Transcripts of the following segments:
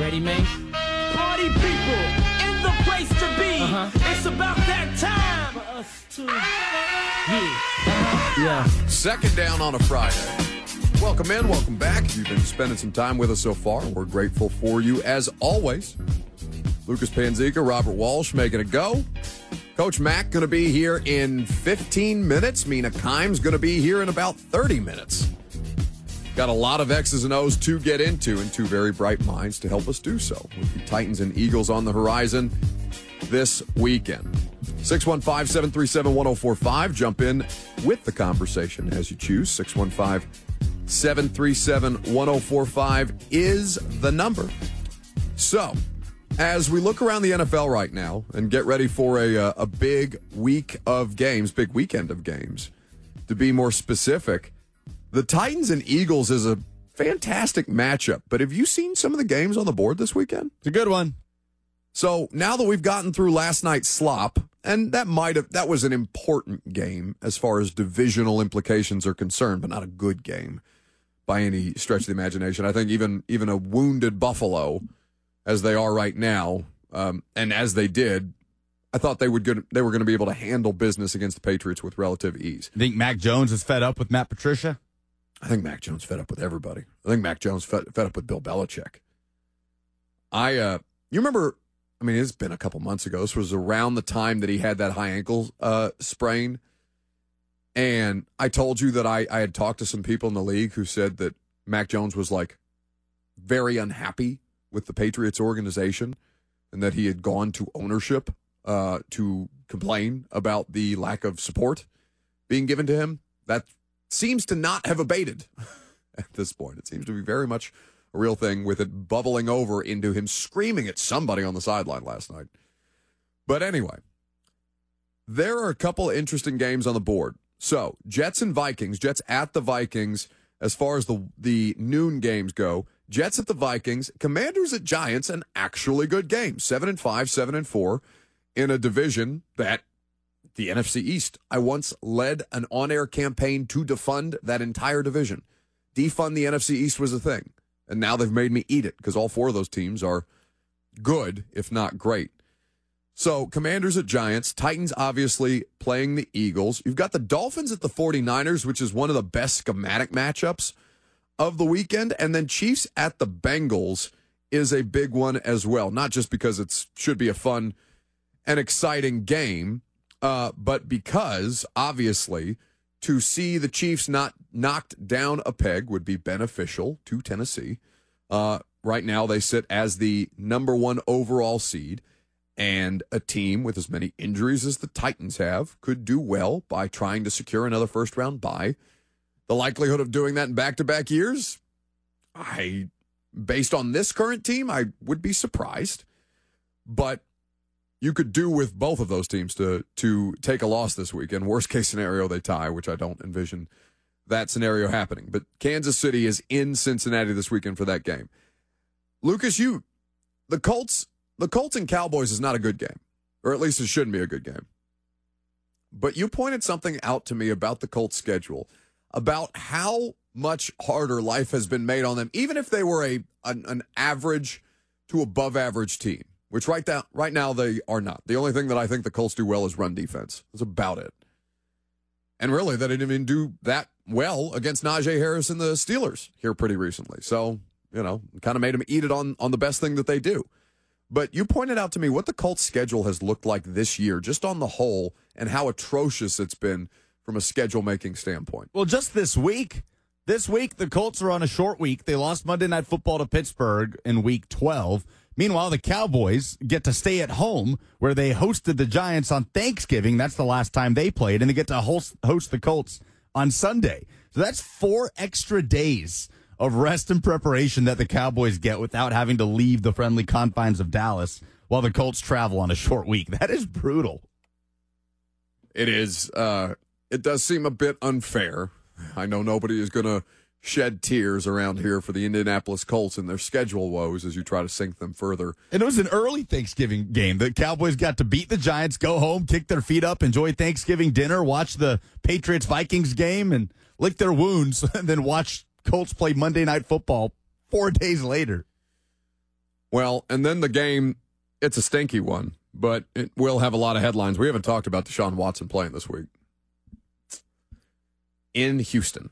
ready, man? Party people in the place to be. It's about that time for us to. Yeah. Second down on a Friday. Welcome in, welcome back. You've been spending some time with us so far. We're grateful for you as always. Lucas Panzica, Robert Walsh making a go. Coach Mack going to be here in 15 minutes. Mina Kimes going to be here in about 30 minutes. Got a lot of X's and O's to get into and two very bright minds to help us do so with the Titans and Eagles on the horizon this weekend. 615-737-1045. Jump in with the conversation as you choose. 615-737-1045 is the number. So, as we look around the NFL right now and get ready for a big week of games, big weekend of games, to be more specific, the Titans and Eagles is a fantastic matchup. But have you seen some of the games on the board this weekend? It's a good one. So now that we've gotten through last night's slop, and that was an important game as far as divisional implications are concerned, but not a good game by any stretch of the imagination. I think even a wounded Buffalo, as they are right now, and as they did, I thought they were going to be able to handle business against the Patriots with relative ease. You think Mac Jones is fed up with Matt Patricia? I think Mac Jones fed up with everybody. I think Mac Jones fed up with Bill Belichick. You remember, I mean, it's been a couple months ago. This was around the time that he had that high ankle sprain. And I told you that I had talked to some people in the league who said that Mac Jones was like very unhappy with the Patriots organization and that he had gone to ownership to complain about the lack of support being given to him. That seems to not have abated at this point. It seems to be very much a real thing, with it bubbling over into him screaming at somebody on the sideline last night. But anyway, there are a couple of interesting games on the board. So, Jets and Vikings. Jets at the Vikings as far as the noon games go. Jets at the Vikings. Commanders at Giants, an actually good game. 7-5, 7-4 in a division that the NFC East. I once led an on-air campaign to defund that entire division. Defund the NFC East was a thing. And now they've made me eat it because all four of those teams are good, if not great. So, Commanders at Giants. Titans, obviously, playing the Eagles. You've got the Dolphins at the 49ers, which is one of the best schematic matchups of the weekend. And then Chiefs at the Bengals is a big one as well. Not just because it should be a fun and exciting game, but because, obviously, to see the Chiefs not knocked down a peg would be beneficial to Tennessee. Right now, they sit as the number one overall seed, and a team with as many injuries as the Titans have could do well by trying to secure another first-round bye. The likelihood of doing that in back-to-back years, based on this current team, I would be surprised. But you could do with both of those teams to take a loss this weekend. Worst case scenario, they tie, which I don't envision that scenario happening. But Kansas City is in Cincinnati this weekend for that game. Lucas, the Colts and Cowboys is not a good game, or at least it shouldn't be a good game. But you pointed something out to me about the Colts schedule, about how much harder life has been made on them, even if they were an average to above average team. Which right now they are not. The only thing that I think the Colts do well is run defense. That's about it. And really, they didn't even do that well against Najee Harris and the Steelers here pretty recently. So, kind of made them eat it on the best thing that they do. But you pointed out to me what the Colts schedule has looked like this year, just on the whole, and how atrocious it's been from a schedule-making standpoint. Well, just this week. This week, the Colts are on a short week. They lost Monday Night Football to Pittsburgh in Week 12. Meanwhile, the Cowboys get to stay at home where they hosted the Giants on Thanksgiving. That's the last time they played. And they get to host the Colts on Sunday. So that's 4 extra days of rest and preparation that the Cowboys get without having to leave the friendly confines of Dallas while the Colts travel on a short week. That is brutal. It is. It does seem a bit unfair. I know nobody is going to shed tears around here for the Indianapolis Colts and their schedule woes as you try to sink them further. And it was an early Thanksgiving game. The Cowboys got to beat the Giants, go home, kick their feet up, enjoy Thanksgiving dinner, watch the Patriots-Vikings game, and lick their wounds, and then watch Colts play Monday Night Football 4 days later. Well, and then the game, it's a stinky one, but it will have a lot of headlines. We haven't talked about Deshaun Watson playing this week. In Houston,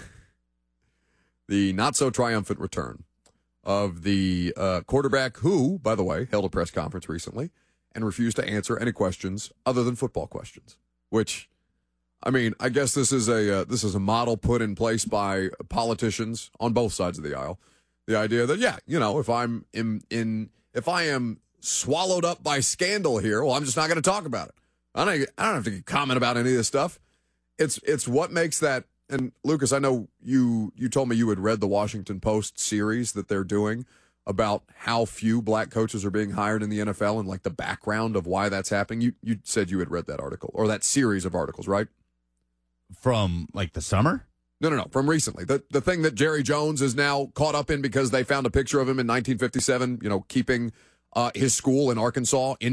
the not-so-triumphant return of the quarterback who, by the way, held a press conference recently and refused to answer any questions other than football questions, which, I mean, I guess this is a model put in place by politicians on both sides of the aisle. The idea that, yeah, you know, if I am swallowed up by scandal here, well, I'm just not going to talk about it. I don't have to comment about any of this stuff. It's what makes that. And Lucas, I know you told me you had read the Washington Post series that they're doing about how few black coaches are being hired in the NFL and like the background of why that's happening. You said you had read that article or that series of articles, right? From like the summer? No. From recently. The thing that Jerry Jones is now caught up in because they found a picture of him in 1957, you know, keeping his school in Arkansas in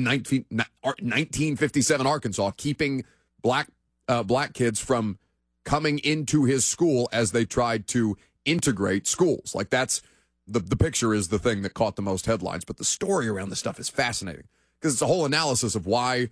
1957 Arkansas, keeping black kids from coming into his school as they tried to integrate schools. Like that's the picture is the thing that caught the most headlines. But the story around this stuff is fascinating because it's a whole analysis of why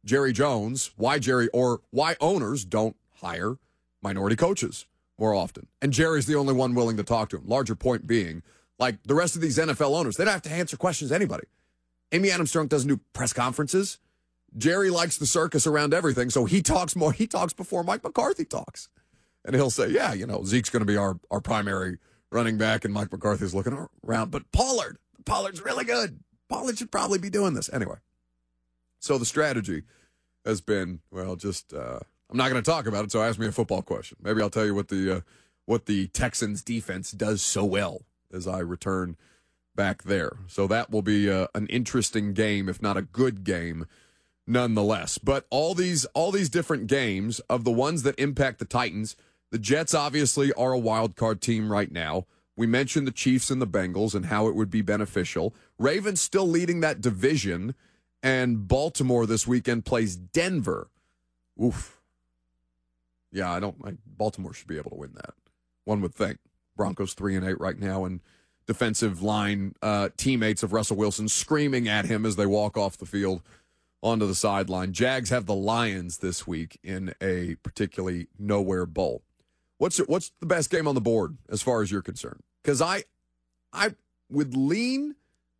why owners don't hire minority coaches more often. And Jerry's the only one willing to talk to him. Larger point being, like the rest of these NFL owners, they don't have to answer questions to anybody. Amy Adams Strunk doesn't do press conferences. Jerry likes the circus around everything, so he talks more. He talks before Mike McCarthy talks. And he'll say, yeah, you know, Zeke's going to be our primary running back, and Mike McCarthy's looking around. But Pollard's really good. Pollard should probably be doing this. Anyway, so the strategy has been, well, just I'm not going to talk about it, so ask me a football question. Maybe I'll tell you what the Texans defense does so well as I return back there. So that will be an interesting game, if not a good game, nonetheless. But all these different games of the ones that impact the Titans, the Jets obviously are a wild card team right now. We mentioned the Chiefs and the Bengals and how it would be beneficial. Ravens still leading that division, and Baltimore this weekend plays Denver. Oof. Yeah, Baltimore should be able to win that. One would think. Broncos 3-8 right now, and defensive line teammates of Russell Wilson screaming at him as they walk off the field onto the sideline. Jags have the Lions this week in a particularly nowhere bowl. What's the best game on the board as far as you're concerned? Because I would lean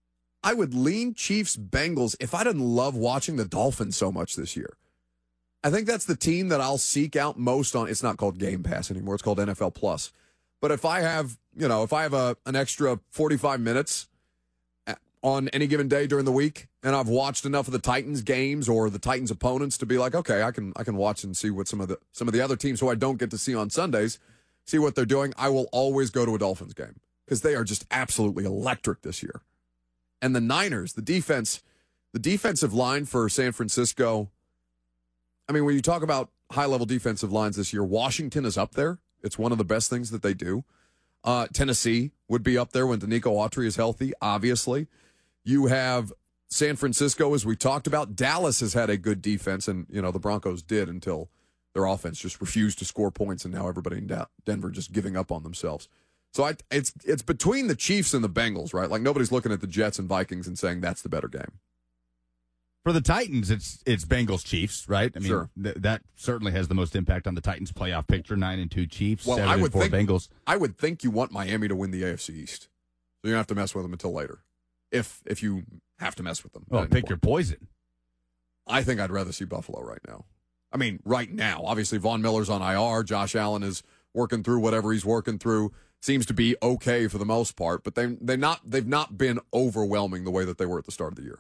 Chiefs Bengals if I didn't love watching the Dolphins so much this year. I think that's the team that I'll seek out most on. It's not called Game Pass anymore. It's called NFL Plus. But if I have an extra 45 minutes on any given day during the week, and I've watched enough of the Titans games or the Titans opponents to be like, okay, I can watch and see what some of the other teams who I don't get to see on Sundays, see what they're doing, I will always go to a Dolphins game because they are just absolutely electric this year. And the Niners, the defensive line for San Francisco, I mean, when you talk about high-level defensive lines this year, Washington is up there. It's one of the best things that they do. Tennessee would be up there when Danico Autry is healthy, obviously. You have San Francisco, as we talked about. Dallas has had a good defense, and, you know, the Broncos did until their offense just refused to score points, and now everybody in Denver just giving up on themselves. So it's between the Chiefs and the Bengals, right? Like, nobody's looking at the Jets and Vikings and saying that's the better game. For the Titans, it's Bengals-Chiefs, right? I mean, sure. That certainly has the most impact on the Titans' playoff picture. 9-2 Chiefs, well, 7-4 Bengals. I would think you want Miami to win the AFC East, so you don't have to mess with them until later. If you have to mess with them, well, pick your poison. I think I'd rather see Buffalo right now. I mean, right now, obviously Von Miller's on IR. Josh Allen is working through whatever he's working through. Seems to be okay for the most part, but they've not been overwhelming the way that they were at the start of the year.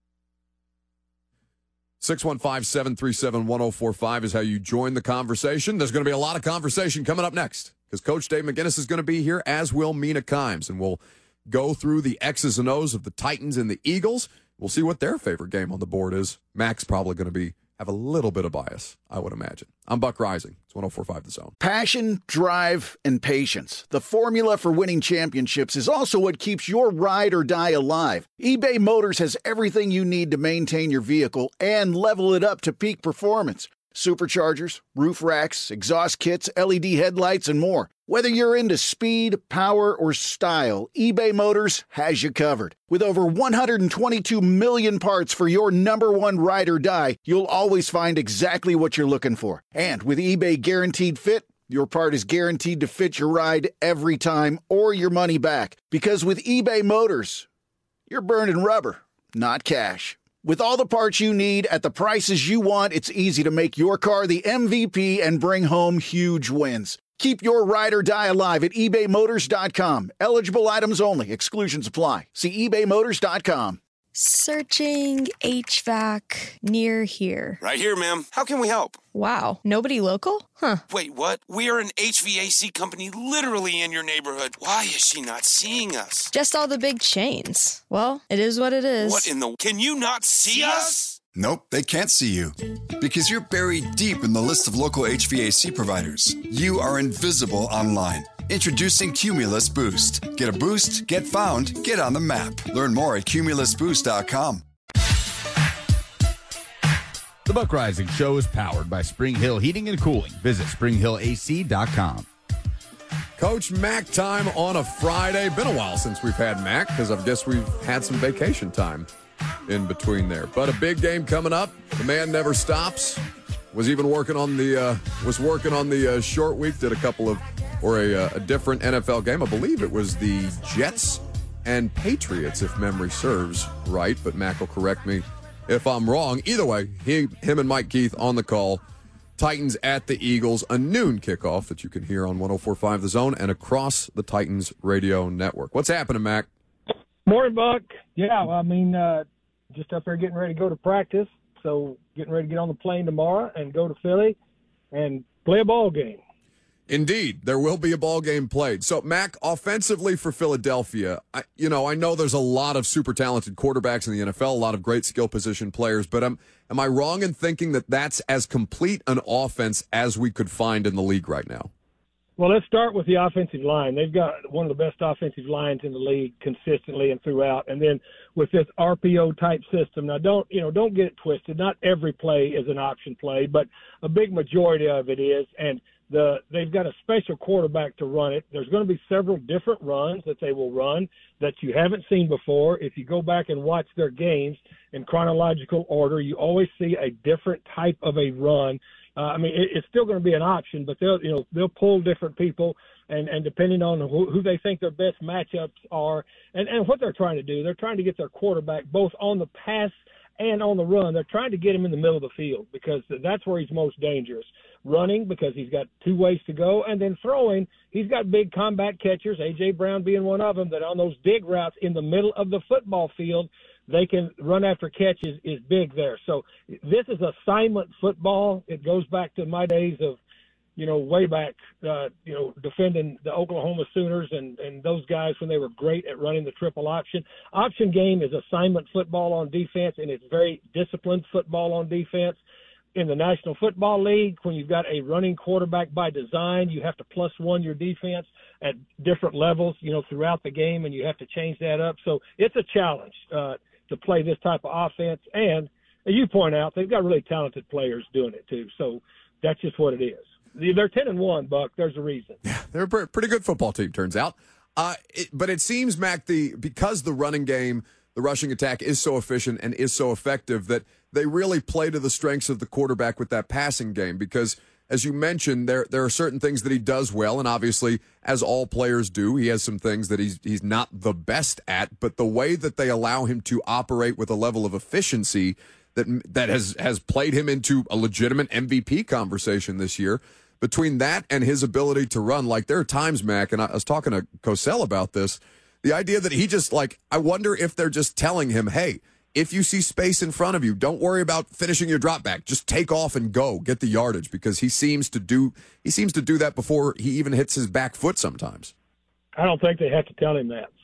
615-737-1045 is how you join the conversation. There's going to be a lot of conversation coming up next because Coach Dave McGinnis is going to be here, as will Mina Kimes, and we'll go through the X's and O's of the Titans and the Eagles. We'll see what their favorite game on the board is. Mac's probably going to have a little bit of bias, I would imagine. I'm Buck Rising. It's 104.5 The Zone. Passion, drive, and patience. The formula for winning championships is also what keeps your ride or die alive. eBay Motors has everything you need to maintain your vehicle and level it up to peak performance. Superchargers, roof racks, exhaust kits, LED headlights, and more. Whether you're into speed, power, or style, eBay Motors has you covered. With over 122 million parts for your number one ride or die, you'll always find exactly what you're looking for. And with eBay Guaranteed Fit, your part is guaranteed to fit your ride every time or your money back. Because with eBay Motors, you're burning rubber, not cash. With all the parts you need at the prices you want, it's easy to make your car the MVP and bring home huge wins. Keep your ride or die alive at ebaymotors.com. Eligible items only. Exclusions apply. See ebaymotors.com. Searching HVAC near here. Right here, ma'am. How can we help? Wow, nobody local? Huh. Wait, what? We are an HVAC company literally in your neighborhood. Why is she not seeing us? Just all the big chains. Well, it is what it is. What in the... Can you not see us? Nope, they can't see you. Because you're buried deep in the list of local HVAC providers. You are invisible online. Introducing Cumulus Boost. Get a boost, get found, get on the map. Learn more at cumulusboost.com. The Buck Rising Show is powered by Spring Hill Heating and Cooling. Visit springhillac.com. Coach Mac time on a Friday. Been a while since we've had Mac because I guess we've had some vacation time in between there. But a big game coming up. The man never stops. Was even working on the short week. Did a couple of a different NFL game. I believe it was the Jets and Patriots, if memory serves right. But Mac will correct me if I'm wrong. Either way, him and Mike Keith on the call. Titans at the Eagles, a noon kickoff that you can hear on 104.5 The Zone and across the Titans radio network. What's happening, Mac? Morning, Buck. Yeah, I mean, just up there getting ready to go to practice. So getting ready to get on the plane tomorrow and go to Philly and play a ball game. Indeed, there will be a ball game played. So, Mac, offensively for Philadelphia, I know there's a lot of super talented quarterbacks in the NFL, a lot of great skill position players, but am I wrong in thinking that that's as complete an offense as we could find in the league right now? Well, let's start with the offensive line. They've got one of the best offensive lines in the league consistently and throughout. And then with this RPO type system, now don't get it twisted. Not every play is an option play, but a big majority of it is. And they've got a special quarterback to run it. There's going to be several different runs that they will run that you haven't seen before. If you go back and watch their games in chronological order, you always see a different type of a run. It's still going to be an option, but they'll pull different people, and depending on who they think their best matchups are, and what they're trying to do, they're trying to get their quarterback both on the pass and on the run. They're trying to get him in the middle of the field because that's where he's most dangerous. Running because he's got two ways to go, and then throwing, he's got big combat catchers, A.J. Brown being one of them, that on those dig routes in the middle of the football field, they can run after catches is big there. So this is assignment football. It goes back to my days of, way back, defending the Oklahoma Sooners and those guys when they were great at running the triple option. Option game is assignment football on defense, and it's very disciplined football on defense. In the National Football League, when you've got a running quarterback by design, you have to +1 your defense at different levels, throughout the game, and you have to change that up. So it's a challenge to play this type of offense. And as you point out, they've got really talented players doing it too. So that's just what it is. They're 10-1, Buck. There's a reason. Yeah, they're a pretty good football team, turns out. But it seems, Mac, because the running game, the rushing attack is so efficient and is so effective that they really play to the strengths of the quarterback with that passing game because, as you mentioned, there are certain things that he does well, and obviously, as all players do, he has some things that he's not the best at, but the way that they allow him to operate with a level of efficiency that has played him into a legitimate MVP conversation this year, between that and his ability to run, like there are times, Mac, and I was talking to Cosell about this, the idea that he just I wonder if they're just telling him, hey, if you see space in front of you, don't worry about finishing your drop back. Just take off and go, get the yardage, because he seems to do that before he even hits his back foot sometimes. I don't think they have to tell him that.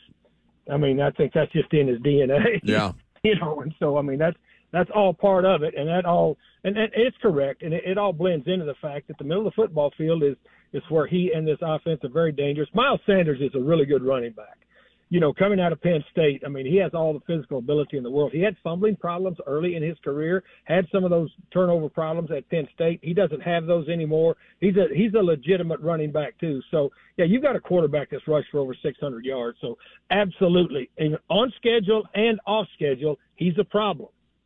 I think that's just in his DNA. Yeah. And so that's all part of it, and it's correct, and it all blends into the fact that the middle of the football field is where he and this offense are very dangerous. Miles Sanders is a really good running back. coming out of Penn State, I mean, he has all the physical ability in the world. He had fumbling problems early in his career, had some of those turnover problems at Penn State. He doesn't have those anymore. He's a legitimate running back too. So, yeah, you've got a quarterback that's rushed for over 600 yards. So, absolutely, and on schedule and off schedule, he's a problem.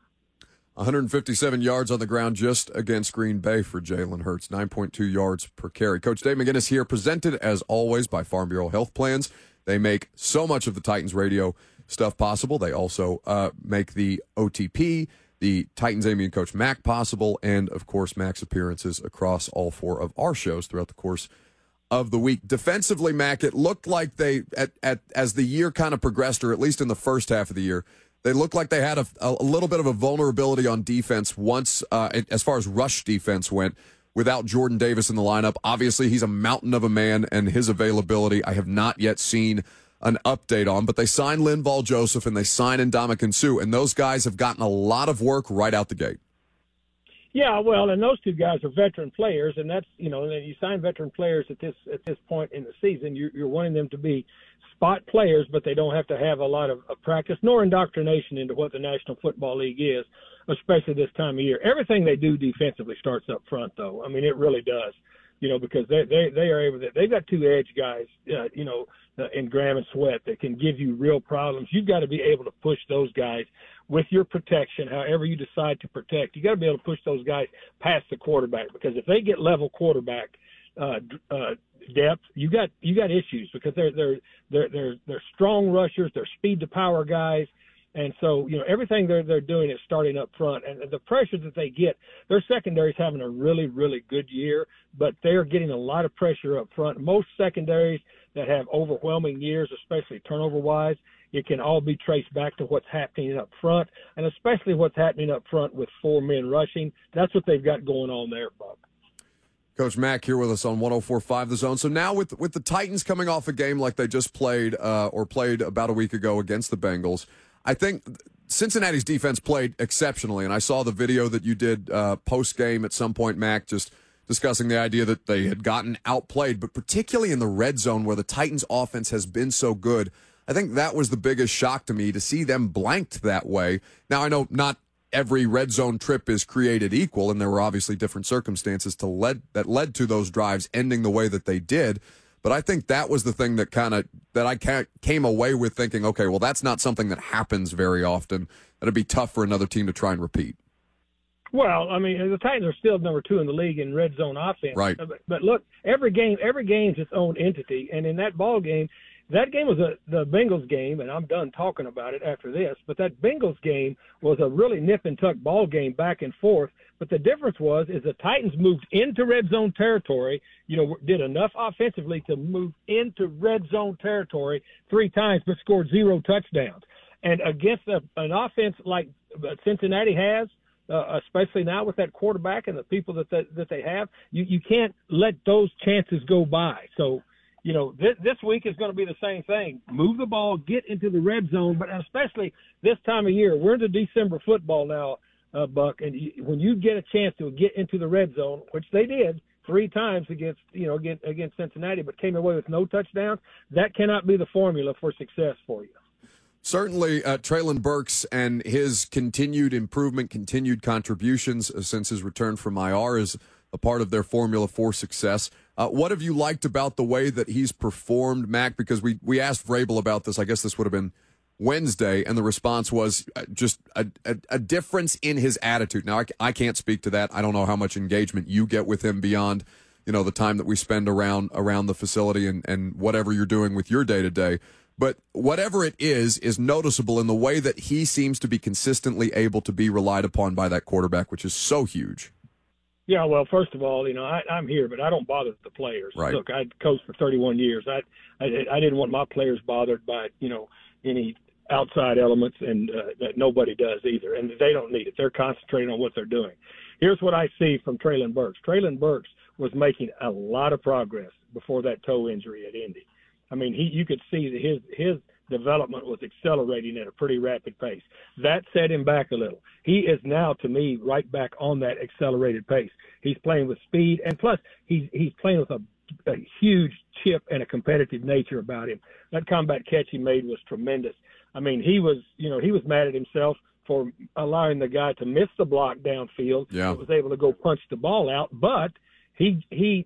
157 yards on the ground just against Green Bay for Jalen Hurts, 9.2 yards per carry. Coach Dave McGinnis here, presented as always by Farm Bureau Health Plans. They make so much of the Titans radio stuff possible. They also make the OTP, the Titans Amy and Coach Mac possible, and, of course, Mac's appearances across all 4 of our shows throughout the course of the week. Defensively, Mac, it looked like they, as the year kind of progressed, or at least in the first half of the year, they looked like they had a little bit of a vulnerability on defense once, as far as rush defense went, without Jordan Davis in the lineup. Obviously, he's a mountain of a man, and his availability I have not yet seen an update on. But they signed Linval Joseph, and they signed Ndamukong Suh, and those guys have gotten a lot of work right out the gate. Yeah, well, and those 2 guys are veteran players, and that's, and you sign veteran players at this point in the season, you're wanting them to be spot players, but they don't have to have a lot of practice nor indoctrination into what the National Football League is, especially this time of year. Everything they do defensively starts up front, though. I mean, it really does, because they are able to. They've got 2 edge guys, in Graham and Sweat that can give you real problems. You've got to be able to push those guys with your protection, however you decide to protect. You got to be able to push those guys past the quarterback, because if they get level quarterback depth, you got issues, because they're strong rushers, they're speed to power guys, and so everything they're doing is starting up front, and the pressure that they get, their secondary's having a really, really good year, but they're getting a lot of pressure up front. Most secondaries that have overwhelming years, especially turnover wise, it can all be traced back to what's happening up front, and especially what's happening up front with 4 men rushing. That's what they've got going on there, Buck. Coach Mack here with us on 104.5 The Zone. So now with the Titans coming off a game like they just played about a week ago against the Bengals, I think Cincinnati's defense played exceptionally, and I saw the video that you did post-game at some point, Mac, just discussing the idea that they had gotten outplayed, but particularly in the red zone where the Titans' offense has been so good. I think that was the biggest shock to me, to see them blanked that way. Now, I know not every red zone trip is created equal, and there were obviously different circumstances that led to those drives ending the way that they did. But I think that was the thing that I came away with thinking, okay, well, that's not something that happens very often. It'd be tough for another team to try and repeat. Well, I mean, the Titans are still number 2 in the league in red zone offense. Right. But look, every game's its own entity, and in that ball game, that game was the Bengals game, and I'm done talking about it after this, but that Bengals game was a really nip-and-tuck ball game back and forth. But the difference is the Titans moved into red zone territory, did enough offensively to move into red zone territory 3 times, but scored 0 touchdowns. And against an offense like Cincinnati has, especially now with that quarterback and the people that they have, you can't let those chances go by. So, this week is going to be the same thing. Move the ball, get into the red zone, but especially this time of year. We're into December football now, Buck, and when you get a chance to get into the red zone, which they did 3 times against Cincinnati, but came away with no touchdowns, that cannot be the formula for success for you. Certainly, Treylon Burks and his continued improvement, continued contributions since his return from IR is a part of their formula for success. What have you liked about the way that he's performed, Mac? Because we asked Vrabel about this. I guess this would have been Wednesday, and the response was just a difference in his attitude. Now, I can't speak to that. I don't know how much engagement you get with him beyond, the time that we spend around the facility and whatever you're doing with your day-to-day. But whatever it is noticeable in the way that he seems to be consistently able to be relied upon by that quarterback, which is so huge. Yeah, well, first of all, I'm here, but I don't bother the players. Right. Look, I coached for 31 years. I didn't want my players bothered by, any outside elements, and that nobody does either. And they don't need it. They're concentrating on what they're doing. Here's what I see from Treylon Burks. Treylon Burks was making a lot of progress before that toe injury at Indy. I mean, you could see that his development was accelerating at a pretty rapid pace. That set him back a little. He is now, to me, right back on that accelerated pace. He's playing with speed, and plus he's playing with a a huge chip and a competitive nature about him. That combat catch he made was tremendous. I mean, he was mad at himself for allowing the guy to miss the block downfield. Yeah. He was able to go punch the ball out, but he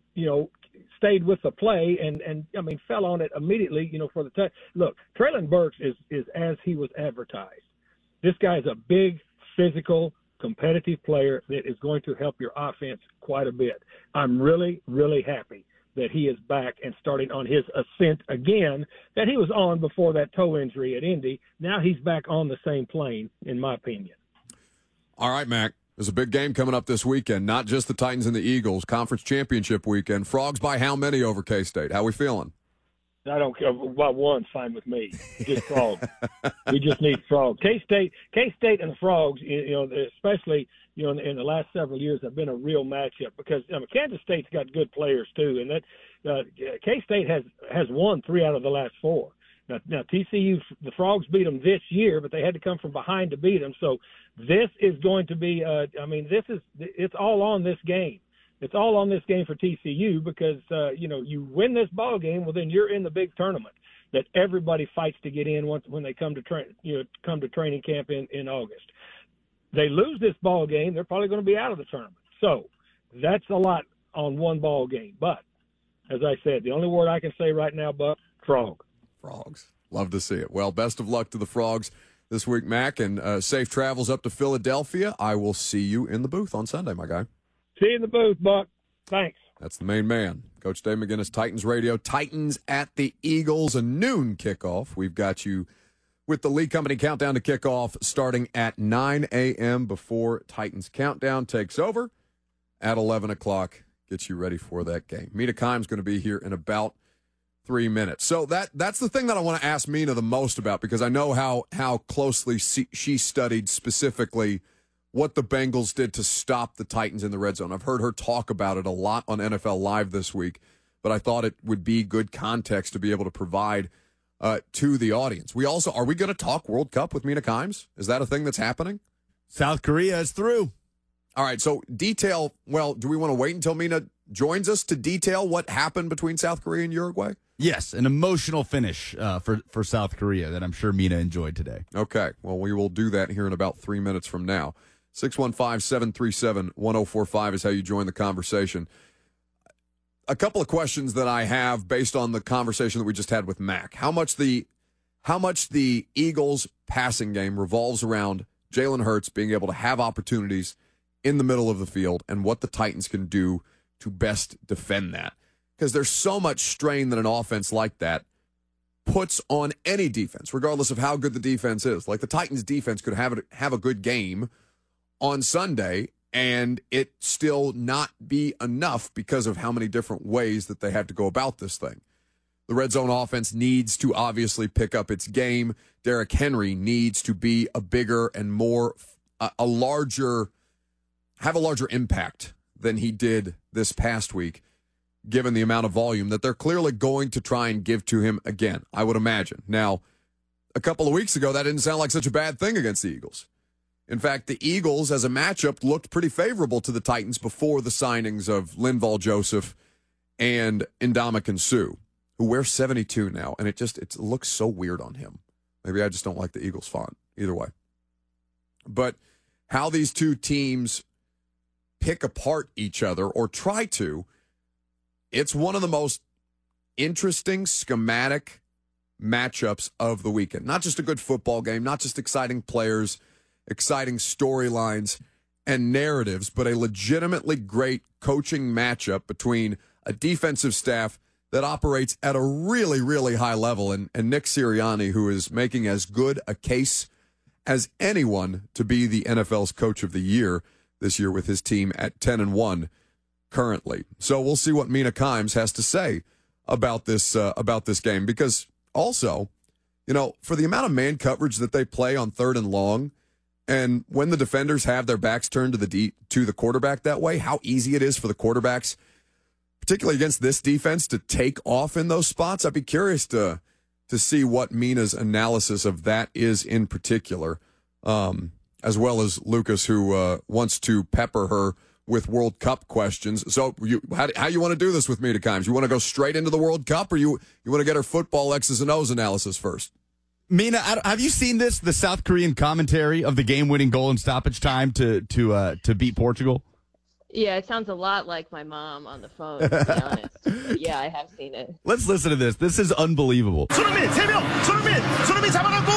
stayed with the play and I mean, fell on it immediately, for the touch. Look, Treylon Burks is as he was advertised. This guy is a big, physical, competitive player that is going to help your offense quite a bit. I'm really, really happy that he is back and starting on his ascent again that he was on before that toe injury at Indy. Now he's back on the same plane, in my opinion. All right, Mac. There's a big game coming up this weekend. Not just the Titans and the Eagles. Conference championship weekend. Frogs by how many over K-State? How we feeling? I don't care. By one's fine with me. Just Frogs. We just need Frogs. K-State and the Frogs, especially in the last several years, have been a real matchup because Kansas State's got good players too, and that K-State has won 3 out of the last 4. Now TCU, the Frogs beat them this year, but they had to come from behind to beat them. So this is going to be, it's all on this game. It's all on this game for TCU because, you win this ball game, well, then you're in the big tournament that everybody fights to get in when they come to training camp in August. They lose this ball game, they're probably going to be out of the tournament. So that's a lot on one ball game. But as I said, the only word I can say right now, Buck, Frog. Frogs. Love to see it. Well, best of luck to the Frogs this week, Mac, and safe travels up to Philadelphia. I will see you in the booth on Sunday, my guy. See you in the booth, Buck. Thanks. That's the main man. Coach Dave McGinnis, Titans Radio. Titans at the Eagles, a noon kickoff. We've got you with the Lee Company countdown to kickoff starting at 9 a.m. before Titans countdown takes over at 11 o'clock. Gets you ready for that game. Mina Kimes going to be here in about 3 minutes. So that's the thing that I want to ask Mina the most about because I know how closely she studied specifically what the Bengals did to stop the Titans in the red zone. I've heard her talk about it a lot on NFL Live this week, but I thought it would be good context to be able to provide to the audience. Are we going to talk World Cup with Mina Kimes? Is that a thing that's happening? South Korea is through. All right, so do we want to wait until Mina joins us to detail what happened between South Korea and Uruguay? Yes, an emotional finish for South Korea that I'm sure Mina enjoyed today. Okay, well, we will do that here in about 3 minutes from now. 615-737-1045 is how you join the conversation. A couple of questions that I have based on the conversation that we just had with Mac. How much the Eagles passing game revolves around Jalen Hurts being able to have opportunities in the middle of the field and what the Titans can do to best defend that. Because there's so much strain that an offense like that puts on any defense, regardless of how good the defense is. Like the Titans defense could have a good game on Sunday and it still not be enough because of how many different ways that they have to go about this thing. The red zone offense needs to obviously pick up its game. Derrick Henry needs to be a bigger and have a larger impact than he did this past week, given the amount of volume that they're clearly going to try and give to him again, I would imagine. Now, a couple of weeks ago, that didn't sound like such a bad thing against the Eagles. In fact, the Eagles, as a matchup, looked pretty favorable to the Titans before the signings of Linval Joseph and Ndamukong Suh, who wears 72 now, and it looks so weird on him. Maybe I just don't like the Eagles font. Either way. But how these two teams pick apart each other or try to, it's one of the most interesting schematic matchups of the weekend. Not just a good football game, not just exciting players, exciting storylines and narratives, but a legitimately great coaching matchup between a defensive staff that operates at a really, really high level and Nick Sirianni, who is making as good a case as anyone to be the NFL's Coach of the Year this year with his team at 10-1 currently. So we'll see what Mina Kimes has to say about this game, because also, for the amount of man coverage that they play on 3rd and long, and when the defenders have their backs turned to the quarterback that way, how easy it is for the quarterbacks, particularly against this defense, to take off in those spots. I'd be curious to see what Mina's analysis of that is in particular, as well as Lucas, who wants to pepper her with World Cup questions. So how you want to do this with Mina Kimes? You want to go straight into the World Cup, or you want to get her football X's and O's analysis first? Mina, have you seen this? The South Korean commentary of the game-winning goal in stoppage time to beat Portugal. Yeah, it sounds a lot like my mom on the phone, to be honest. But yeah, I have seen it. Let's listen to this. This is unbelievable. 손흥민 3명. 손흥민 잡아놓고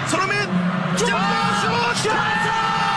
손흥민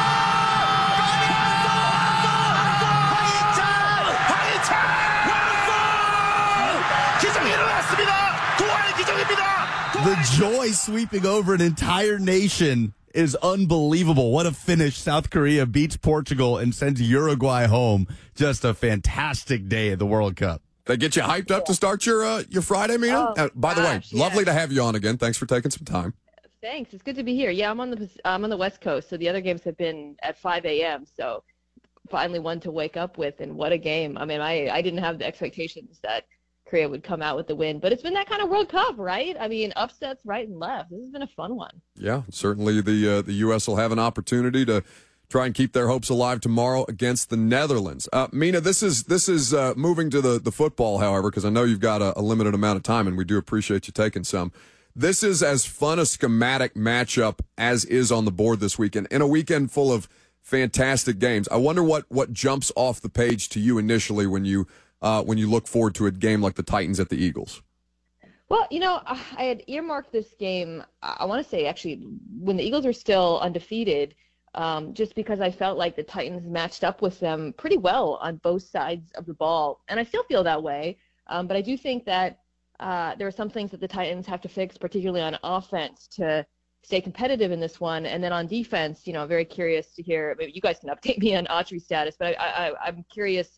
The joy sweeping over an entire nation is unbelievable. What a finish. South Korea beats Portugal and sends Uruguay home. Just a fantastic day at the World Cup. They get you hyped up to start your Friday, Mina? By the way, lovely to have you on again. Thanks for taking some time. Thanks. It's good to be here. Yeah, I'm on the West Coast, so the other games have been at 5 a.m., so finally one to wake up with, and what a game. I mean, I didn't have the expectations that Korea would come out with the win, but it's been that kind of World Cup, right? I mean, upsets right and left. This has been a fun one. Yeah, certainly the U.S. will have an opportunity to try and keep their hopes alive tomorrow against the Netherlands. Mina, this is moving to the football, however, because I know you've got a limited amount of time, and we do appreciate you taking some. This is as fun a schematic matchup as is on the board this weekend, in a weekend full of fantastic games. I wonder what jumps off the page to you initially when you look forward to a game like the Titans at the Eagles. Well, I had earmarked this game, I want to say, actually, when the Eagles are still undefeated, just because I felt like the Titans matched up with them pretty well on both sides of the ball. And I still feel that way. But I do think that there are some things that the Titans have to fix, particularly on offense, to stay competitive in this one. And then on defense, I'm very curious to hear, maybe you guys can update me on Autry's status, but I'm curious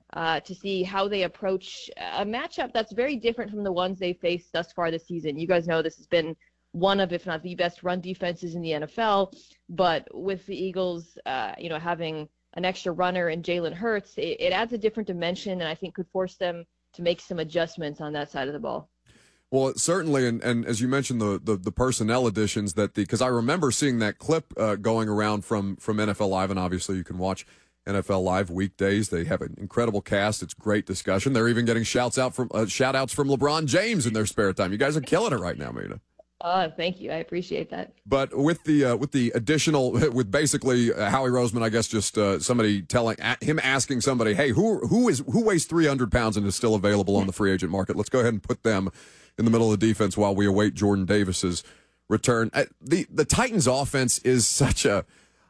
to see how they approach a matchup that's very different from the ones they faced thus far this season. You guys know this has been one of, if not the best run defenses in the NFL, but with the Eagles, having an extra runner in Jalen Hurts, it adds a different dimension, and I think could force them to make some adjustments on that side of the ball. Well, certainly, and as you mentioned, the personnel additions because I remember seeing that clip going around from NFL Live, and obviously you can watch NFL Live weekdays. They have an incredible cast. It's great discussion. They're even getting shout outs from LeBron James in their spare time. You guys are killing it right now, Mina. Thank you. I appreciate that. But with the additional, with basically Howie Roseman, I guess just somebody asking somebody, hey, who weighs 300 pounds and is still available on the free agent market? Let's go ahead and put them in the middle of the defense while we await Jordan Davis's return. The Titans' offense is such a.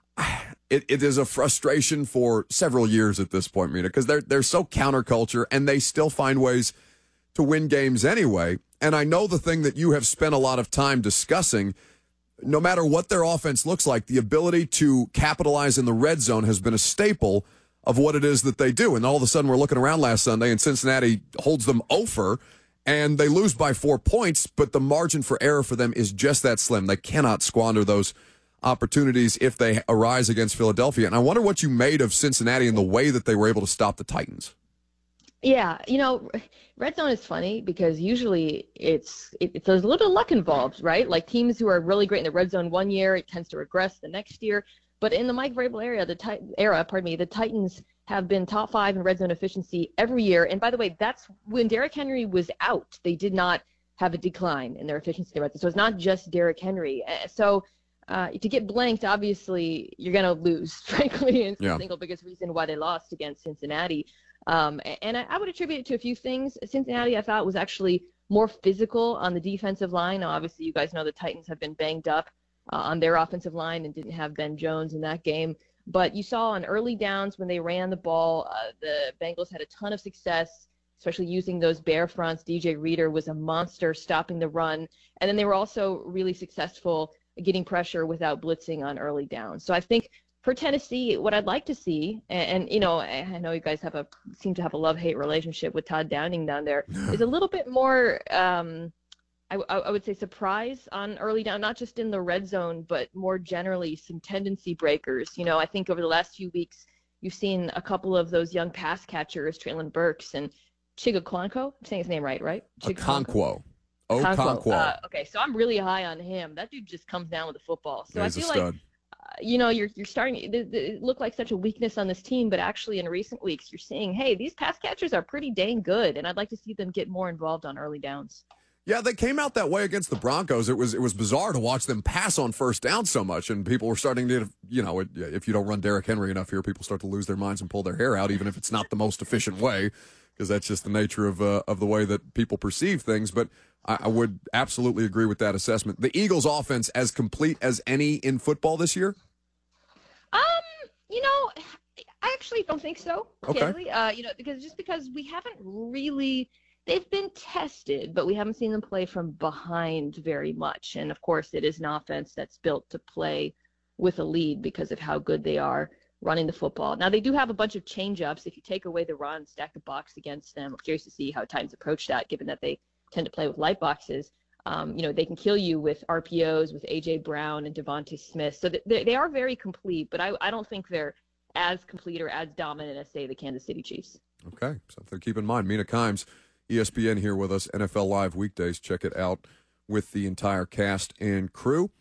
It is a frustration for several years at this point, Mina, because they're so counterculture and they still find ways to win games anyway. And I know the thing that you have spent a lot of time discussing, no matter what their offense looks like, the ability to capitalize in the red zone has been a staple of what it is that they do. And all of a sudden we're looking around last Sunday and Cincinnati holds them over and they lose by 4 points, but the margin for error for them is just that slim. They cannot squander those opportunities if they arise against Philadelphia. And I wonder what you made of Cincinnati and the way that they were able to stop the Titans. Yeah, red zone is funny because usually it's there's a little bit of luck involved, right? Like teams who are really great in the red zone one year, it tends to regress the next year. But in the Mike Vrabel era, the Titans have been top 5 in red zone efficiency every year. And by the way, that's when Derrick Henry was out. They did not have a decline in their efficiency in the red zone. So it's not just Derrick Henry. So to get blanked, obviously, you're going to lose, frankly. And it's the single biggest reason why they lost against Cincinnati. And I would attribute it to a few things. Cincinnati, I thought, was actually more physical on the defensive line. Now, obviously, you guys know the Titans have been banged up on their offensive line and didn't have Ben Jones in that game. But you saw on early downs when they ran the ball, the Bengals had a ton of success, especially using those bear fronts. DJ Reader was a monster stopping the run. And then they were also really successful getting pressure without blitzing on early downs. So I think for Tennessee, what I'd like to see, and I know you guys seem to have a love-hate relationship with Todd Downing down there, is a little bit more, I would say, surprise on early down, not just in the red zone, but more generally some tendency breakers. I think over the last few weeks, you've seen a couple of those young pass catchers, Traylon Burks and Chigaquanko. I'm saying his name right? Okonkwo. Okay, so I'm really high on him. That dude just comes down with the football. So I feel like you're starting it looked like such a weakness on this team, but actually in recent weeks you're seeing, hey, these pass catchers are pretty dang good, and I'd like to see them get more involved on early downs. Yeah, they came out that way against the Broncos. It was bizarre to watch them pass on first down so much, and people were starting to, if you don't run Derrick Henry enough here, people start to lose their minds and pull their hair out, even if it's not the most efficient way, because that's just the nature of the way that people perceive things. But I would absolutely agree with that assessment. The Eagles' offense as complete as any in football this year? I actually don't think so. Okay. Because we haven't really. They've been tested, but we haven't seen them play from behind very much. And, of course, it is an offense that's built to play with a lead because of how good they are running the football. Now, they do have a bunch of change-ups. If you take away the run, stack the box against them, I'm curious to see how Titans approach that, given that they tend to play with light boxes. They can kill you with RPOs, with A.J. Brown and Devontae Smith. So they are very complete, but I don't think they're as complete or as dominant as, say, the Kansas City Chiefs. Okay, something to keep in mind. Mina Kimes, ESPN here with us, NFL Live weekdays. Check it out with the entire cast and crew.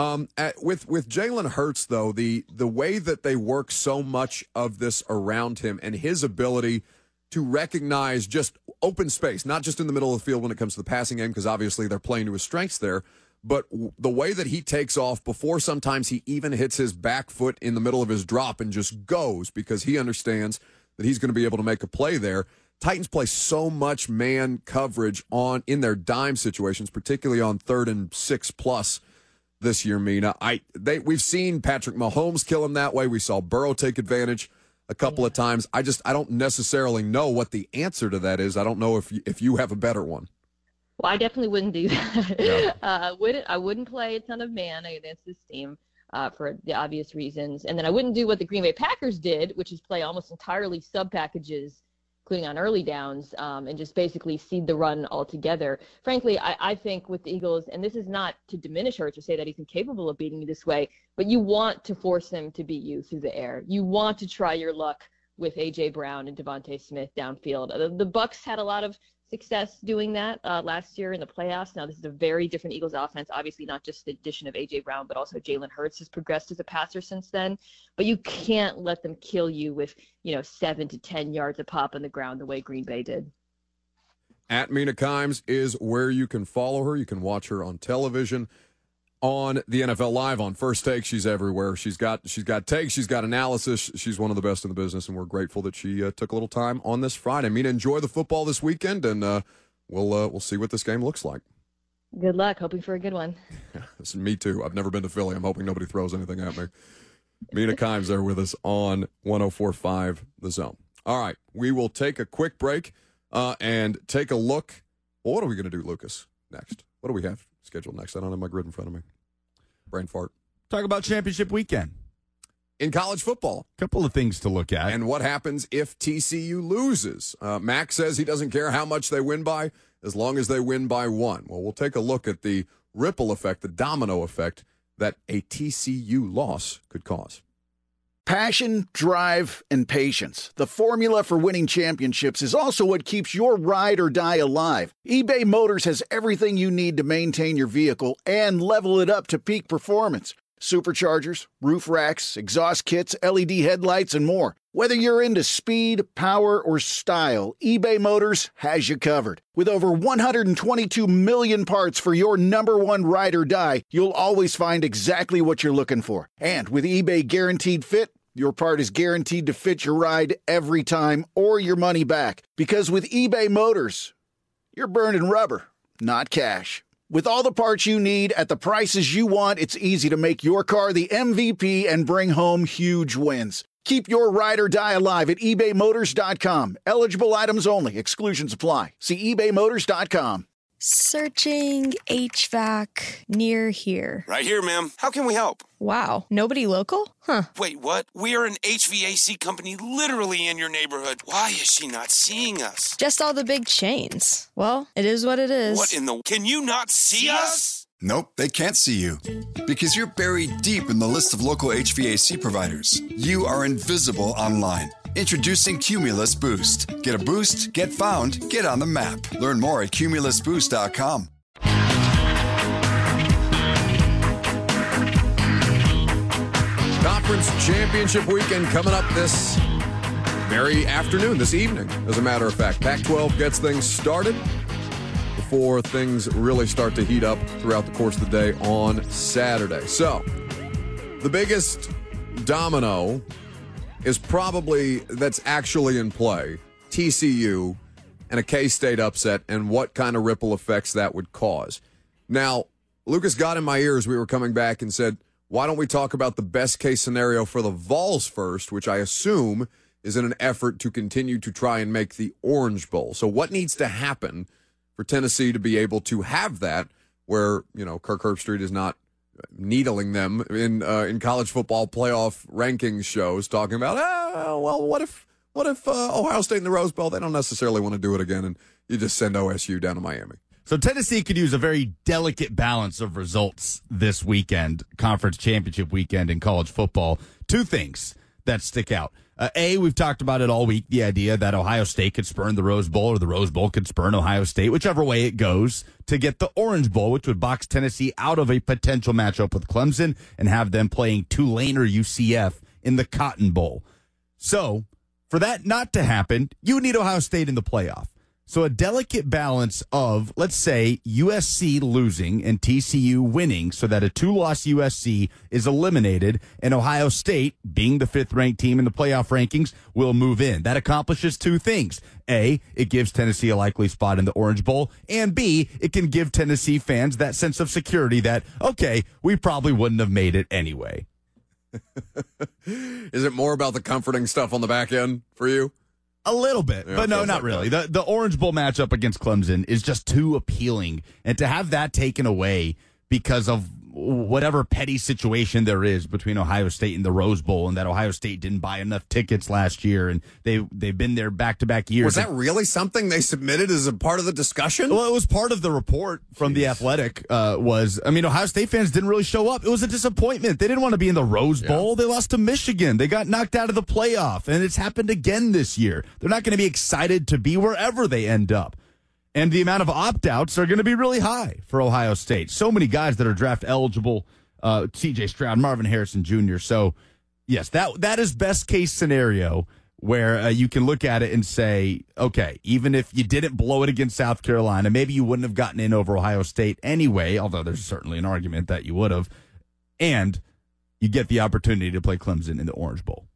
With Jalen Hurts, though, the way that they work so much of this around him and his ability to recognize just open space, not just in the middle of the field when it comes to the passing game, because obviously they're playing to his strengths there, but the way that he takes off before sometimes he even hits his back foot in the middle of his drop and just goes because he understands that he's going to be able to make a play there. Titans play so much man coverage in their dime situations, particularly on 3rd and 6+ this year, Mina. We've seen Patrick Mahomes kill him that way. We saw Burrow take advantage a couple of times. I don't necessarily know what the answer to that is. I don't know if you have a better one. Well, I definitely wouldn't do that. Yeah. I wouldn't play a ton of man against this team for the obvious reasons. And then I wouldn't do what the Green Bay Packers did, which is play almost entirely sub packages, including on early downs, and just basically seed the run altogether. Frankly, I think with the Eagles, and this is not to diminish Hurts or say that he's incapable of beating you this way, but you want to force him to beat you through the air. You want to try your luck with A.J. Brown and Devontae Smith downfield. The Bucs had a lot of success doing that last year in the playoffs. Now, this is a very different Eagles offense. Obviously, not just the addition of A.J. Brown, but also Jalen Hurts has progressed as a passer since then. But you can't let them kill you with, 7 to 10 yards a pop on the ground the way Green Bay did. At Mina Kimes is where you can follow her. You can watch her on television, on the NFL Live, on First Take. She's everywhere. She's got takes. She's got analysis. She's one of the best in the business, and we're grateful that she took a little time on this Friday. Mina, enjoy the football this weekend, and we'll see what this game looks like. Good luck. Hoping for a good one. Me too. I've never been to Philly. I'm hoping nobody throws anything at me. Mina Kimes there with us on 104.5 The Zone. All right, we will take a quick break and take a look. Well, what are we going to do, Lucas, next? What do we have scheduled next? I don't have my grid in front of me. Brain fart. Talk about championship weekend. In college football. Couple of things to look at. And what happens if TCU loses? Mac says he doesn't care how much they win by as long as they win by 1. Well, we'll take a look at the ripple effect, the domino effect that a TCU loss could cause. Passion, drive, and patience. The formula for winning championships is also what keeps your ride or die alive. eBay Motors has everything you need to maintain your vehicle and level it up to peak performance. Superchargers, roof racks, exhaust kits, LED headlights, and more. Whether you're into speed, power, or style, eBay Motors has you covered. With over 122 million parts for your number one ride or die, you'll always find exactly what you're looking for. And with eBay Guaranteed Fit, your part is guaranteed to fit your ride every time or your money back. Because with eBay Motors, you're burning rubber, not cash. With all the parts you need at the prices you want, it's easy to make your car the MVP and bring home huge wins. Keep your ride or die alive at ebaymotors.com. Eligible items only. Exclusions apply. See ebaymotors.com. Searching HVAC near here. Right here, ma'am. How can we help? Wow, nobody local? Huh. Wait, what? We are an HVAC company literally in your neighborhood. Why is she not seeing us? Just all the big chains. Well, it is what it is. What in the... Can you not see us? Nope, they can't see you. Because you're buried deep in the list of local HVAC providers. You are invisible online. Introducing Cumulus Boost. Get a boost, get found, get on the map. Learn more at cumulusboost.com. Conference Championship weekend coming up this very afternoon, this evening, as a matter of fact. Pac-12 gets things started before things really start to heat up throughout the course of the day on Saturday. So, the biggest domino is probably that's actually in play, TCU and a K-State upset and what kind of ripple effects that would cause. Now, Lucas got in my ears. We were coming back and said, why don't we talk about the best case scenario for the Vols first, which I assume is in an effort to continue to try and make the Orange Bowl. So what needs to happen for Tennessee to be able to have that where, Kirk Herbstreit is not needling them in college football playoff rankings shows talking about, what if Ohio State in the Rose Bowl, they don't necessarily want to do it again, and you just send OSU down to Miami. So Tennessee could use a very delicate balance of results this weekend, conference championship weekend in college football. Two things that stick out. A, we've talked about it all week, the idea that Ohio State could spurn the Rose Bowl or the Rose Bowl could spurn Ohio State, whichever way it goes, to get the Orange Bowl, which would box Tennessee out of a potential matchup with Clemson and have them playing Tulane or UCF in the Cotton Bowl. So for that not to happen, you would need Ohio State in the playoff. So a delicate balance of, let's say, USC losing and TCU winning so that a 2-loss USC is eliminated and Ohio State, being the 5th-ranked team in the playoff rankings, will move in. That accomplishes two things. A, it gives Tennessee a likely spot in the Orange Bowl, and B, it can give Tennessee fans that sense of security that, okay, we probably wouldn't have made it anyway. Is it more about the comforting stuff on the back end for you? A little bit, yeah, but no, not really. The Orange Bowl matchup against Clemson is just too appealing. And to have that taken away because of whatever petty situation there is between Ohio State and the Rose Bowl, and that Ohio State didn't buy enough tickets last year, and they've been there back-to-back years. Was that really something they submitted as a part of the discussion? Well, it was part of the report from The Athletic. Ohio State fans didn't really show up. It was a disappointment. They didn't want to be in the Rose Bowl. They lost to Michigan. They got knocked out of the playoff, and it's happened again this year. They're not going to be excited to be wherever they end up. And the amount of opt-outs are going to be really high for Ohio State. So many guys that are draft eligible, C.J. Stroud, Marvin Harrison Jr. So, yes, that is best case scenario where you can look at it and say, okay, even if you didn't blow it against South Carolina, maybe you wouldn't have gotten in over Ohio State anyway, although there's certainly an argument that you would have, and you get the opportunity to play Clemson in the Orange Bowl.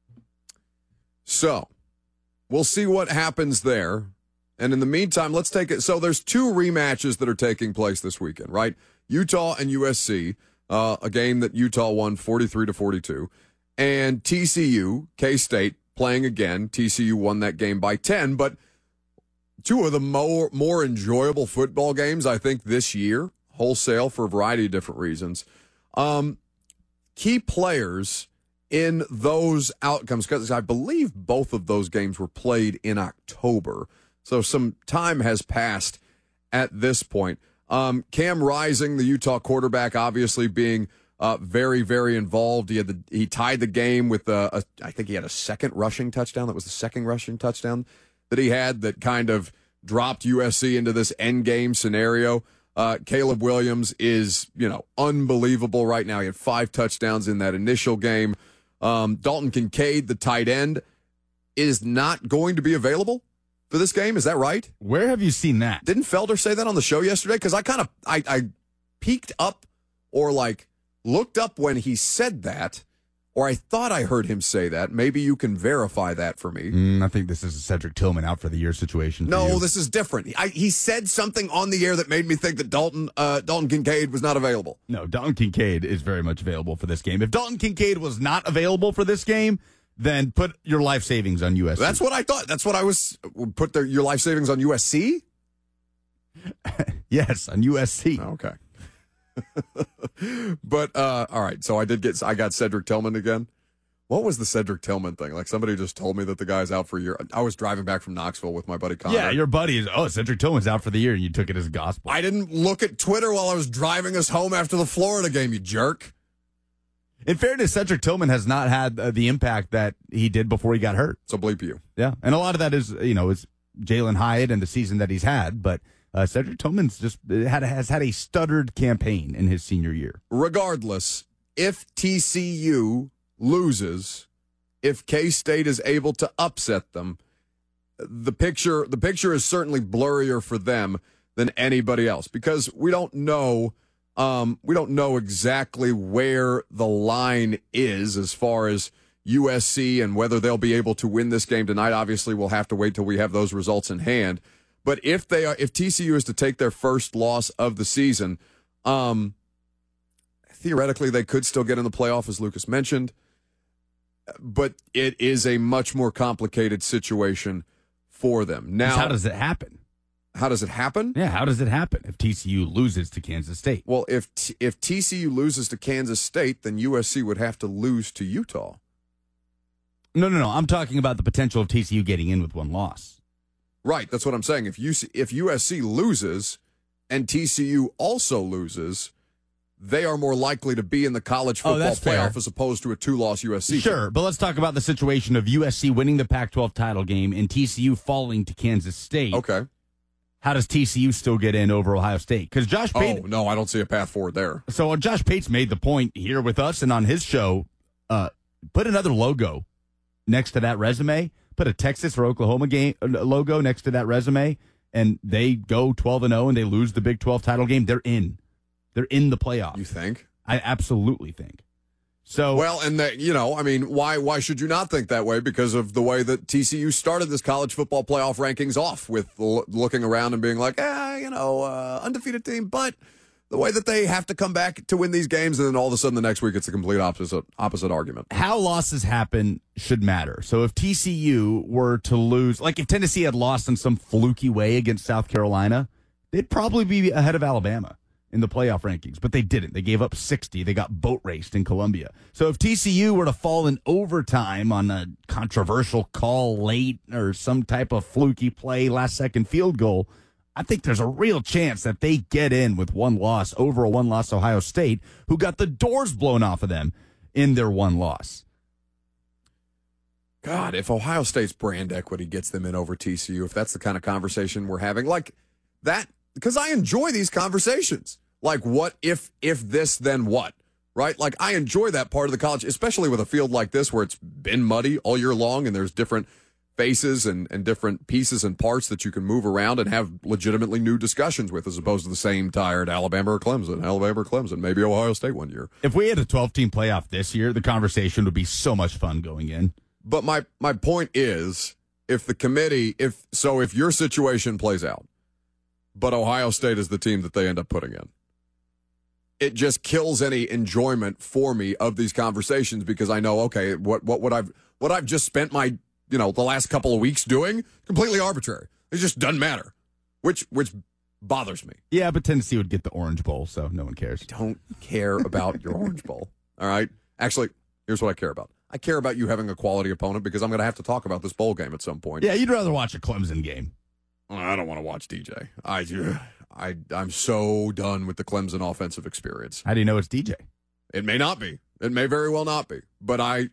So, we'll see what happens there. And in the meantime, let's take it. So there's two rematches that are taking place this weekend, right? Utah and USC, a game that Utah won 43-42. And TCU, K-State, playing again. TCU won that game by 10. But two of the more enjoyable football games, I think, this year, wholesale for a variety of different reasons. Key players in those outcomes, because I believe both of those games were played in October. So some time has passed at this point. Cam Rising, the Utah quarterback, obviously being very, very involved. He tied the game with I think he had a second rushing touchdown. That was the second rushing touchdown that he had that kind of dropped USC into this end game scenario. Caleb Williams is, unbelievable right now. He had 5 touchdowns in that initial game. Dalton Kincaid, the tight end, is not going to be available for this game. Is that right? Where have you seen that? Didn't Felder say that on the show yesterday? Because I peeked up or looked up when he said that, or I thought I heard him say that. Maybe you can verify that for me. I think this is a Cedric Tillman out for the year situation. No, this is different. He said something on the air that made me think that Dalton Kincaid was not available. No, Dalton Kincaid is very much available for this game. If Dalton Kincaid was not available for this game, then put your life savings on USC. That's what I thought. That's what I was. Put your life savings on USC? Yes, on USC. Okay. But, all right. So I got Cedric Tillman again. What was the Cedric Tillman thing? Somebody just told me that the guy's out for a year. I was driving back from Knoxville with my buddy Connor. Yeah, your buddy is, Cedric Tillman's out for the year, and you took it as gospel. I didn't look at Twitter while I was driving us home after the Florida game, you jerk. In fairness, Cedric Tillman has not had the impact that he did before he got hurt. So bleep you. Yeah, and a lot of that is, is Jalen Hyatt and the season that he's had. But Cedric Tillman's has had a stuttered campaign in his senior year. Regardless, if TCU loses, if K-State is able to upset them, the picture is certainly blurrier for them than anybody else, because we don't know exactly where the line is as far as USC and whether they'll be able to win this game tonight. Obviously, we'll have to wait till we have those results in hand. But if TCU is to take their first loss of the season, theoretically they could still get in the playoff, as Lucas mentioned. But it is a much more complicated situation for them. Now, how does it happen? How does it happen? Yeah, how does it happen if TCU loses to Kansas State? Well, if TCU loses to Kansas State, then USC would have to lose to Utah. No. I'm talking about the potential of TCU getting in with one loss. Right, that's what I'm saying. If USC loses and TCU also loses, they are more likely to be in the college football playoff as opposed to a 2-loss USC. Sure, but let's talk about the situation of USC winning the Pac-12 title game and TCU falling to Kansas State. Okay. How does TCU still get in over Ohio State? Because Josh Pate. Oh, no, I don't see a path forward there. So Josh Pate's made the point here with us and on his show, put another logo next to that resume. Put a Texas or Oklahoma game logo next to that resume, and they go 12-0 and they lose the Big 12 title game. They're in. They're in the playoff. You think? I absolutely think. So well, and why should you not think that way? Because of the way that TCU started this college football playoff rankings off with looking around and being like, undefeated team, but the way that they have to come back to win these games, and then all of a sudden the next week it's a complete opposite argument. How losses happen should matter. So if TCU were to lose, like if Tennessee had lost in some fluky way against South Carolina, they'd probably be ahead of Alabama in the playoff rankings, but they didn't. They gave up 60. They got boat raced in Columbia. So if TCU were to fall in overtime on a controversial call late or some type of fluky play, last-second field goal, I think there's a real chance that they get in with one loss over a one-loss Ohio State, who got the doors blown off of them in their one loss. God, if Ohio State's brand equity gets them in over TCU, if that's the kind of conversation we're having, like that, because I enjoy these conversations. Like, what if this, then what? Right? Like, I enjoy that part of the college, especially with a field like this where it's been muddy all year long and there's different faces and different pieces and parts that you can move around and have legitimately new discussions with, as opposed to the same tired Alabama or Clemson, maybe Ohio State one year. If we had a 12-team playoff this year, the conversation would be so much fun going in. But my point is, if the committee, if your situation plays out, but Ohio State is the team that they end up putting in, it just kills any enjoyment for me of these conversations, because I know, okay, what I've just spent my the last couple of weeks doing, completely arbitrary. It just doesn't matter, which bothers me. Yeah, but Tennessee would get the Orange Bowl, so no one cares. Don't care about your Orange Bowl. All right? Actually, here's what I care about. I care about you having a quality opponent, because I'm going to have to talk about this bowl game at some point. Yeah, you'd rather watch a Clemson game. I don't want to watch DJ. I'm so done with the Clemson offensive experience. How do you know it's DJ? It may not be. It may very well not be. But I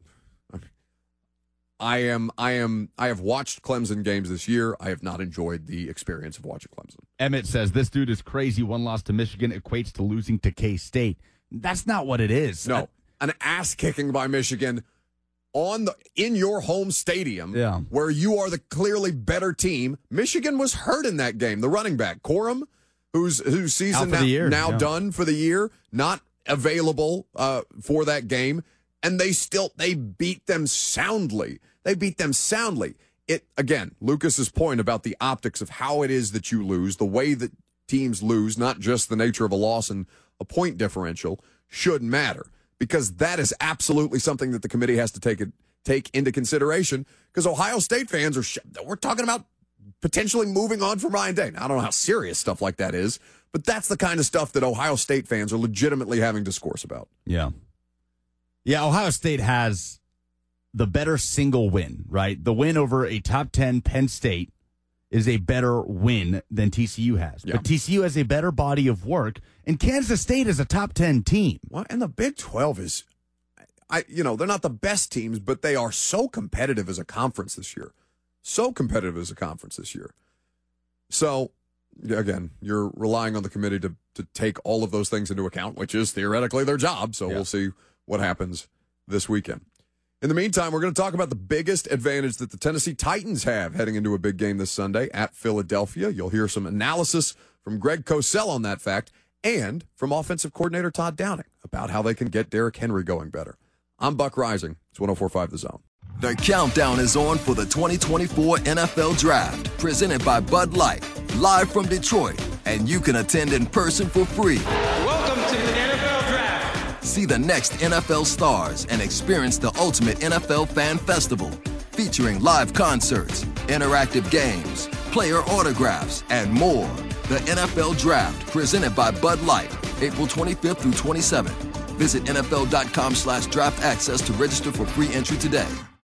have watched Clemson games this year. I have not enjoyed the experience of watching Clemson. Emmett says, this dude is crazy. One loss to Michigan equates to losing to K-State. That's not what it is. No, an ass kicking by Michigan in your home stadium, where you are the clearly better team. Michigan was hurt in that game. The running back, Corum, whose season now done for the year, not available for that game, and they beat them soundly. It again, Lucas's point about the optics of how it is that you lose, the way that teams lose, not just the nature of a loss and a point differential, should matter, because that is absolutely something that the committee has to take into consideration, because Ohio State fans we're talking about potentially moving on from Ryan Day. Now, I don't know how serious stuff like that is, but that's the kind of stuff that Ohio State fans are legitimately having discourse about. Yeah. Yeah, Ohio State has the better single win, right? The win over a top 10 Penn State is a better win than TCU has. Yeah. But TCU has a better body of work, and Kansas State is a top 10 team. Well, and the Big 12 is, they're not the best teams, but they are so competitive as a conference this year. So, again, you're relying on the committee to take all of those things into account, which is theoretically their job. So we'll see what happens this weekend. In the meantime, we're going to talk about the biggest advantage that the Tennessee Titans have heading into a big game this Sunday at Philadelphia. You'll hear some analysis from Greg Cosell on that fact and from offensive coordinator Todd Downing about how they can get Derrick Henry going better. I'm Buck Rising. It's 104.5 The Zone. The countdown is on for the 2024 NFL Draft, presented by Bud Light, live from Detroit, and you can attend in person for free. Welcome to the NFL Draft. See the next NFL stars and experience the ultimate NFL fan festival, featuring live concerts, interactive games, player autographs, and more. The NFL Draft, presented by Bud Light, April 25th through 27th. Visit NFL.com/draft access to register for free entry today.